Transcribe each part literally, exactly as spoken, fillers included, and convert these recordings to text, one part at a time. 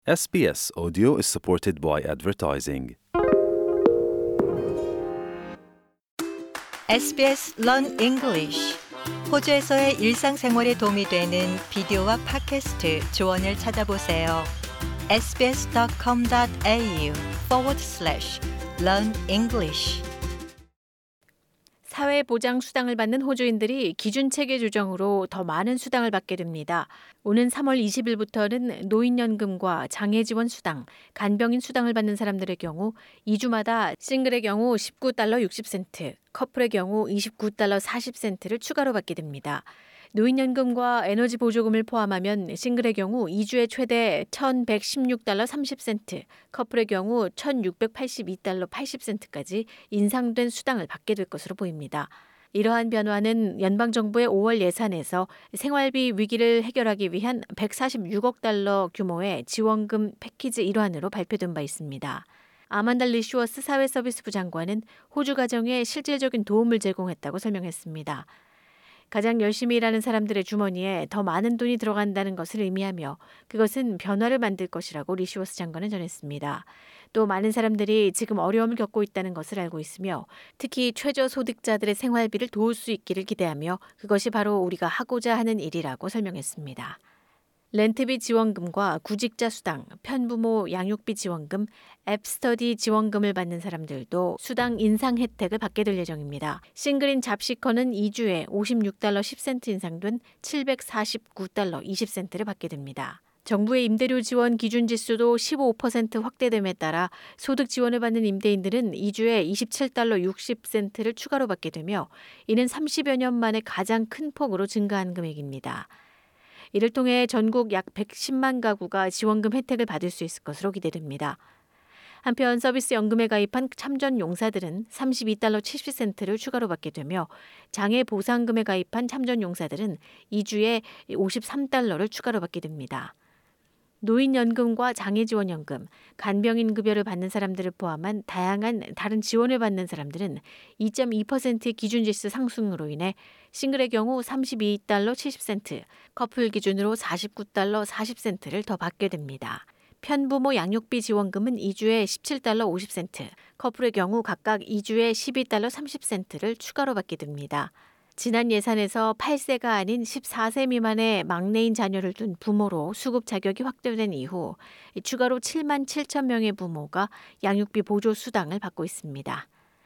S B S Audio is supported by advertising. 에스비에스 Learn English. 호주에서의 일상생활에 도움이 되는 비디오와 팟캐스트 조언을 찾아보세요. sbs.com.au forward slash learn English. 사회보장수당을 받는 호주인들이 기준체계 조정으로 더 많은 수당을 받게 됩니다. 오는 삼월 이십일부터는 노인연금과 장애지원수당, 간병인 수당을 받는 사람들의 경우 이 주마다 싱글의 경우 십구 달러 육십 센트, 커플의 경우 이십구 달러 사십 센트를 추가로 받게 됩니다. 노인연금과 에너지 보조금을 포함하면 싱글의 경우 이 주에 최대 천백십육 달러 삼십 센트, 커플의 경우 천육백팔십이 달러 팔십 센트까지 인상된 수당을 받게 될 것으로 보입니다. 이러한 변화는 연방정부의 오월 예산에서 생활비 위기를 해결하기 위한 백사십육억 달러 규모의 지원금 패키지 일환으로 발표된 바 있습니다. 아만다 리슈어스 사회서비스부 장관은 호주 가정에 실질적인 도움을 제공했다고 설명했습니다. 가장 열심히 일하는 사람들의 주머니에 더 많은 돈이 들어간다는 것을 의미하며 그것은 변화를 만들 것이라고 리슈어스 장관은 전했습니다. 또 많은 사람들이 지금 어려움을 겪고 있다는 것을 알고 있으며 특히 최저소득자들의 생활비를 도울 수 있기를 기대하며 그것이 바로 우리가 하고자 하는 일이라고 설명했습니다. 렌트비 지원금과 구직자 수당, 편부모 양육비 지원금, 앱스터디 지원금을 받는 사람들도 수당 인상 혜택을 받게 될 예정입니다. 싱글인 잡시커는 이 주에 오십육 달러 십 센트 인상된 칠백사십구 달러 이십 센트를 받게 됩니다. 정부의 임대료 지원 기준 지수도 십오 퍼센트 확대됨에 따라 소득 지원을 받는 임대인들은 이 주에 이십칠 달러 육십 센트를 추가로 받게 되며 이는 삼십여 년 만에 가장 큰 폭으로 증가한 금액입니다. 이를 통해 전국 약 백십만 가구가 지원금 혜택을 받을 수 있을 것으로 기대됩니다. 한편 서비스 연금에 가입한 참전 용사들은 삼십이 달러 칠십 센트를 추가로 받게 되며 장애 보상금에 가입한 참전 용사들은 이 주에 오십삼 달러를 추가로 받게 됩니다. 노인연금과 장애지원연금, 간병인 급여를 받는 사람들을 포함한 다양한 다른 지원을 받는 사람들은 이 점 이 퍼센트 기준지수 상승으로 인해 싱글의 경우 삼십이 달러 칠십 센트, 커플 기준으로 사십구 달러 사십 센트를 더 받게 됩니다. 편부모 양육비 지원금은 이 주에 십칠 달러 오십 센트, 커플의 경우 각각 이 주에 십이 달러 삼십 센트를 추가로 받게 됩니다. 지난 예산에서 팔 세가 아닌 십사 세 미만의 막내인 자녀를 둔 부모로 수급 자격이 확대된 이후 추가로 칠만 칠천 명의 부모가 양육비 보조 수당을 받고 있습니다.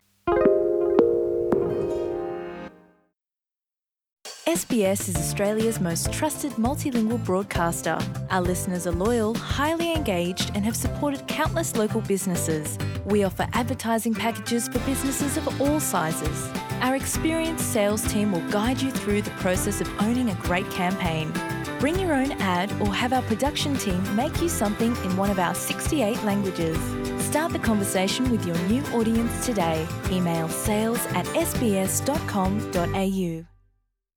에스비에스 is Australia's most trusted multilingual broadcaster. Our listeners are loyal, highly engaged, and have supported countless local businesses. We offer advertising packages for businesses of all sizes. Our experienced sales team will guide you through the process of owning a great campaign. Bring your own ad or have our production team make you something in one of our sixty-eight languages. Start the conversation with your new audience today. Email sales at sbs dot com dot a u.